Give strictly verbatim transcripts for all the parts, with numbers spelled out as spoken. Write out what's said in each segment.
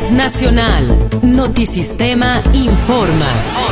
Nacional. Notisistema informa.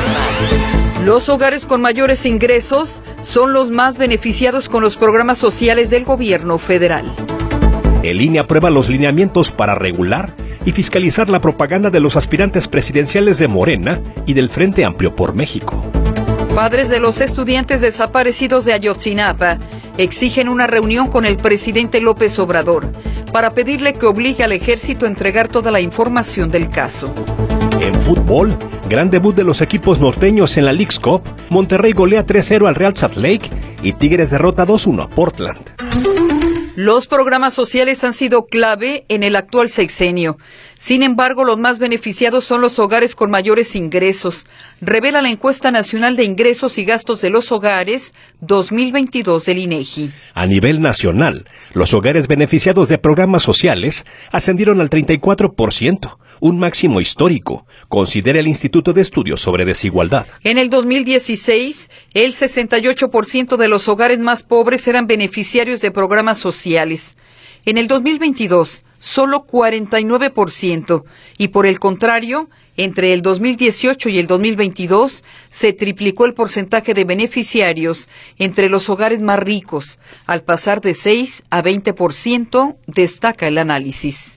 Los hogares con mayores ingresos son los más beneficiados con los programas sociales del gobierno federal. El I N E aprueba los lineamientos para regular y fiscalizar la propaganda de los aspirantes presidenciales de Morena y del Frente Amplio por México. Padres de los estudiantes desaparecidos de Ayotzinapa exigen una reunión con el presidente López Obrador para pedirle que obligue al ejército a entregar toda la información del caso. En fútbol, gran debut de los equipos norteños en la Leagues Cup, Monterrey golea tres cero al Real Salt Lake y Tigres derrota dos uno a Portland. Los programas sociales han sido clave en el actual sexenio. Sin embargo, los más beneficiados son los hogares con mayores ingresos, revela la encuesta nacional de ingresos y gastos de los hogares dos mil veintidós del INEGI. A nivel nacional, los hogares beneficiados de programas sociales ascendieron al treinta y cuatro por ciento, un máximo histórico, considera el Instituto de Estudios sobre Desigualdad. En el dos mil dieciséis, el sesenta y ocho por ciento de los hogares más pobres eran beneficiarios de programas sociales. En el dos mil veintidós, solo cuarenta y nueve por ciento, y por el contrario, entre el dos mil dieciocho y el dos mil veintidós, se triplicó el porcentaje de beneficiarios entre los hogares más ricos, al pasar de seis a veinte por ciento, destaca el análisis.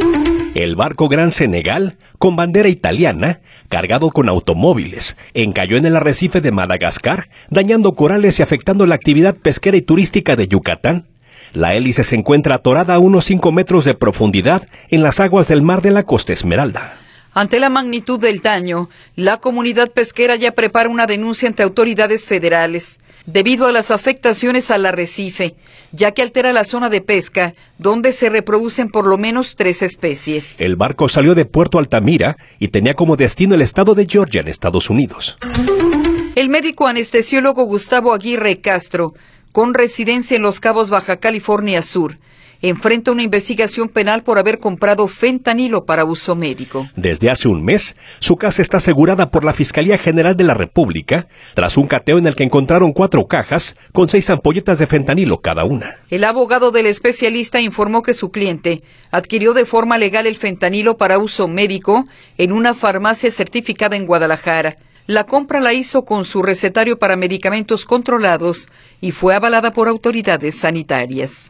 El barco Gran Senegal, con bandera italiana, cargado con automóviles, encalló en el arrecife de Madagascar, dañando corales y afectando la actividad pesquera y turística de Yucatán. La hélice se encuentra atorada a unos cinco metros de profundidad en las aguas del mar de la Costa Esmeralda. Ante la magnitud del daño, la comunidad pesquera ya prepara una denuncia ante autoridades federales, debido a las afectaciones al arrecife, ya que altera la zona de pesca, donde se reproducen por lo menos tres especies. El barco salió de Puerto Altamira y tenía como destino el estado de Georgia, en Estados Unidos. El médico anestesiólogo Gustavo Aguirre Castro, con residencia en Los Cabos, Baja California Sur, enfrenta una investigación penal por haber comprado fentanilo para uso médico. Desde hace un mes, su casa está asegurada por la Fiscalía General de la República, tras un cateo en el que encontraron cuatro cajas con seis ampolletas de fentanilo cada una. El abogado del especialista informó que su cliente adquirió de forma legal el fentanilo para uso médico en una farmacia certificada en Guadalajara. La compra la hizo con su recetario para medicamentos controlados y fue avalada por autoridades sanitarias.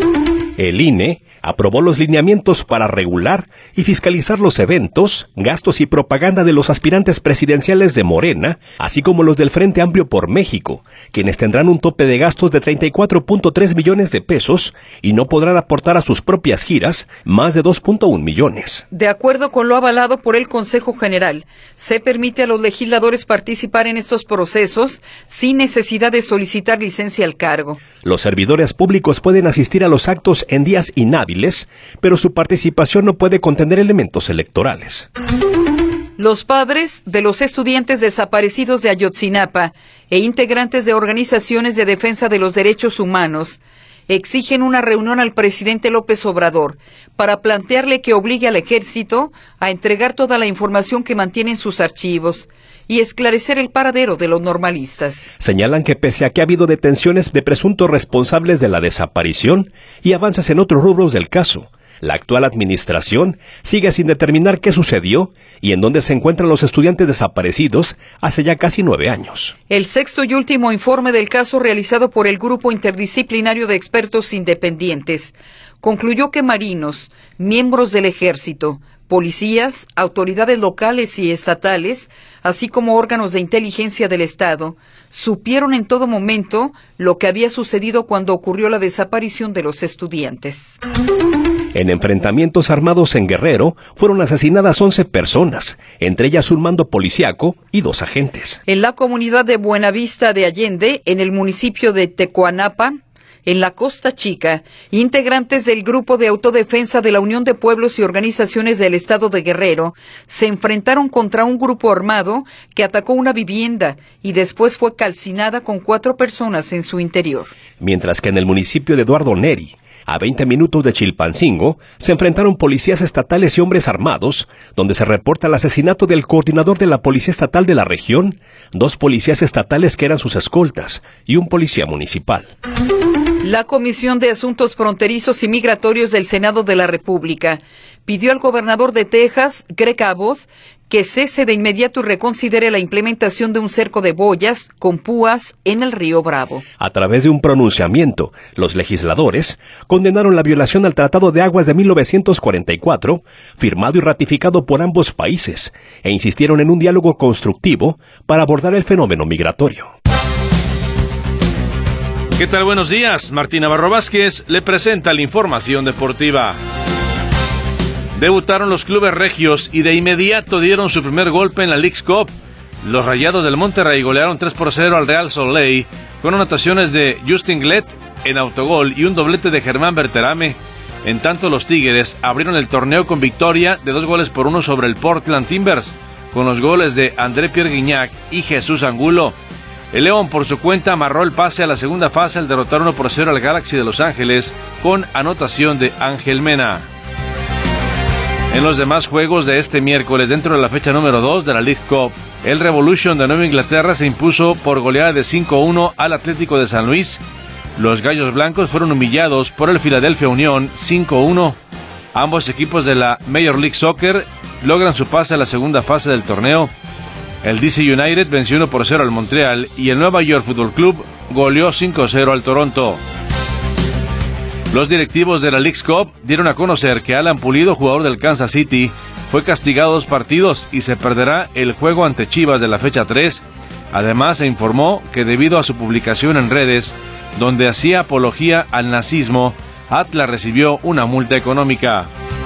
El I N E aprobó los lineamientos para regular y fiscalizar los eventos, gastos y propaganda de los aspirantes presidenciales de Morena, así como los del Frente Amplio por México, quienes tendrán un tope de gastos de treinta y cuatro punto tres millones de pesos y no podrán aportar a sus propias giras más de dos punto uno millones. De acuerdo con lo avalado por el Consejo General, se permite a los legisladores participar en estos procesos sin necesidad de solicitar licencia al cargo. Los servidores públicos pueden asistir a los actos en días inhábiles, pero su participación no puede contener elementos electorales. Los padres de los estudiantes desaparecidos de Ayotzinapa e integrantes de organizaciones de defensa de los derechos humanos exigen una reunión al presidente López Obrador para plantearle que obligue al ejército a entregar toda la información que mantiene en sus archivos y esclarecer el paradero de los normalistas. Señalan que pese a que ha habido detenciones de presuntos responsables de la desaparición y avances en otros rubros del caso, la actual administración sigue sin determinar qué sucedió y en dónde se encuentran los estudiantes desaparecidos hace ya casi nueve años. El sexto y último informe del caso realizado por el Grupo Interdisciplinario de Expertos Independientes concluyó que marinos, miembros del ejército, policías, autoridades locales y estatales, así como órganos de inteligencia del Estado, supieron en todo momento lo que había sucedido cuando ocurrió la desaparición de los estudiantes. En enfrentamientos armados en Guerrero fueron asesinadas once personas, entre ellas un mando policiaco y dos agentes. En la comunidad de Buenavista de Allende, en el municipio de Tecuanapa, en la Costa Chica, integrantes del Grupo de Autodefensa de la Unión de Pueblos y Organizaciones del Estado de Guerrero se enfrentaron contra un grupo armado que atacó una vivienda y después fue calcinada con cuatro personas en su interior. Mientras que en el municipio de Eduardo Neri, A veinte minutos de Chilpancingo, se enfrentaron policías estatales y hombres armados, donde se reporta el asesinato del coordinador de la Policía Estatal de la región, dos policías estatales que eran sus escoltas y un policía municipal. La Comisión de Asuntos Fronterizos y Migratorios del Senado de la República pidió al gobernador de Texas, Greg Abbott, que cese de inmediato y reconsidere la implementación de un cerco de boyas con púas en el río Bravo. A través de un pronunciamiento, los legisladores condenaron la violación al Tratado de Aguas de mil novecientos cuarenta y cuatro, firmado y ratificado por ambos países, e insistieron en un diálogo constructivo para abordar el fenómeno migratorio. ¿Qué tal? Buenos días. Martín Navarro Vázquez le presenta la información deportiva. Debutaron los clubes regios y de inmediato dieron su primer golpe en la Leagues Cup. Los Rayados del Monterrey golearon tres por cero al Real Salt Lake con anotaciones de Justin Glett en autogol y un doblete de Germán Berterame. En tanto, los Tigres abrieron el torneo con victoria de dos goles por uno sobre el Portland Timbers, con los goles de André Pierre Guignac y Jesús Angulo. El León, por su cuenta, amarró el pase a la segunda fase al derrotar uno por cero al Galaxy de Los Ángeles con anotación de Ángel Mena. En los demás juegos de este miércoles, dentro de la fecha número dos de la Leagues Cup, el Revolution de Nueva Inglaterra se impuso por goleada de cinco a uno al Atlético de San Luis. Los Gallos Blancos fueron humillados por el Philadelphia Union cinco a uno. Ambos equipos de la Major League Soccer logran su pase a la segunda fase del torneo. El D C United venció uno por cero al Montreal y el Nueva York Football Club goleó cinco a cero al Toronto. Los directivos de la Leagues Cup dieron a conocer que Alan Pulido, jugador del Kansas City, fue castigado dos partidos y se perderá el juego ante Chivas de la fecha tres. Además, se informó que debido a su publicación en redes, donde hacía apología al nazismo, Atlas recibió una multa económica.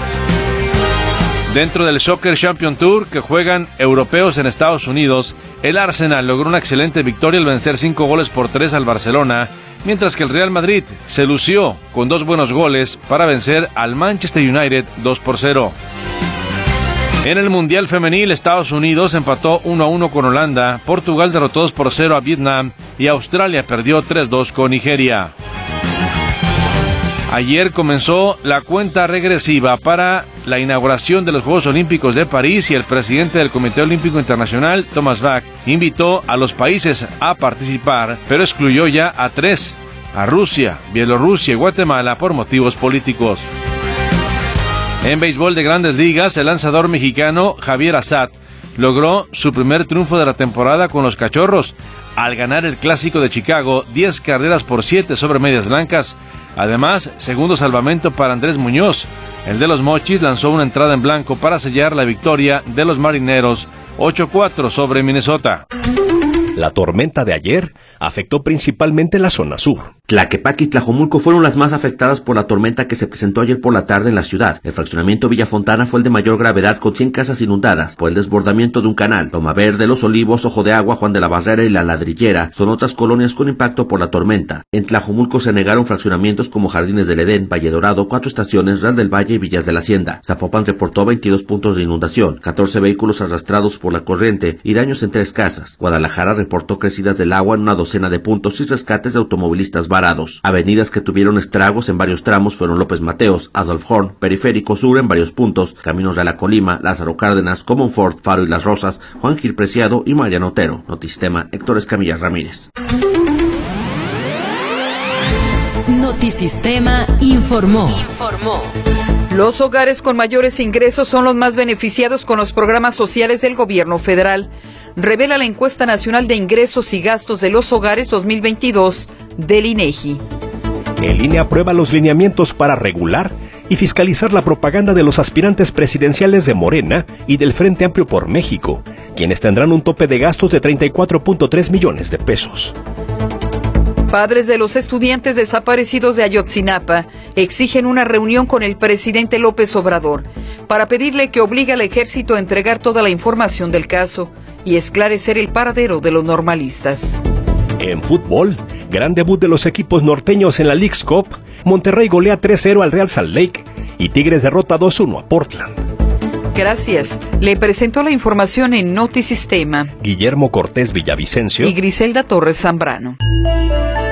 Dentro del Soccer Champion Tour, que juegan europeos en Estados Unidos, el Arsenal logró una excelente victoria al vencer cinco goles por tres al Barcelona, mientras que el Real Madrid se lució con dos buenos goles para vencer al Manchester United dos por cero. En el Mundial Femenil, Estados Unidos empató uno a uno con Holanda, Portugal derrotó dos por cero a Vietnam y Australia perdió tres a dos con Nigeria. Ayer comenzó la cuenta regresiva para la inauguración de los Juegos Olímpicos de París y el presidente del Comité Olímpico Internacional, Thomas Bach, invitó a los países a participar, pero excluyó ya a tres, a Rusia, Bielorrusia y Guatemala por motivos políticos. En béisbol de Grandes Ligas, el lanzador mexicano Javier Assad logró su primer triunfo de la temporada con los Cachorros, al ganar el Clásico de Chicago diez carreras por siete sobre Medias Blancas. Además, segundo salvamento para Andrés Muñoz. El de los Mochis lanzó una entrada en blanco para sellar la victoria de los Marineros ocho cuatro sobre Minnesota. La tormenta de ayer afectó principalmente la zona sur. Tlaquepaque y Tlajomulco fueron las más afectadas por la tormenta que se presentó ayer por la tarde en la ciudad. El fraccionamiento Villafontana fue el de mayor gravedad, con cien casas inundadas por el desbordamiento de un canal. Loma Verde, Los Olivos, Ojo de Agua, Juan de la Barrera y La Ladrillera son otras colonias con impacto por la tormenta. En Tlajomulco se negaron fraccionamientos como Jardines del Edén, Valle Dorado, Cuatro Estaciones, Real del Valle y Villas de la Hacienda. Zapopan reportó veintidós puntos de inundación, catorce vehículos arrastrados por la corriente y daños en tres casas. Guadalajara reportó crecidas del agua en una docena de puntos y rescates de automovilistas varados. Avenidas que tuvieron estragos en varios tramos fueron López Mateos, Adolf Horn, Periférico Sur en varios puntos, Caminos de la Colima, Lázaro Cárdenas, Comonfort, Faro y Las Rosas, Juan Gil Preciado y Mariano Otero. Notisistema, Héctor Escamilla Ramírez. Notisistema informó. Informó. Los hogares con mayores ingresos son los más beneficiados con los programas sociales del gobierno federal, revela la encuesta nacional de ingresos y gastos de los hogares dos mil veintidós del INEGI. El I N E aprueba los lineamientos para regular y fiscalizar la propaganda de los aspirantes presidenciales de Morena y del Frente Amplio por México, quienes tendrán un tope de gastos de treinta y cuatro punto tres millones de pesos. Padres de los estudiantes desaparecidos de Ayotzinapa exigen una reunión con el presidente López Obrador para pedirle que obligue al ejército a entregar toda la información del caso y esclarecer el paradero de los normalistas. En fútbol, gran debut de los equipos norteños en la Leagues Cup, Monterrey golea tres cero al Real Salt Lake y Tigres derrota dos uno a Portland. Gracias. Le presentó la información en Notisistema Guillermo Cortés Villavicencio y Griselda Torres Zambrano.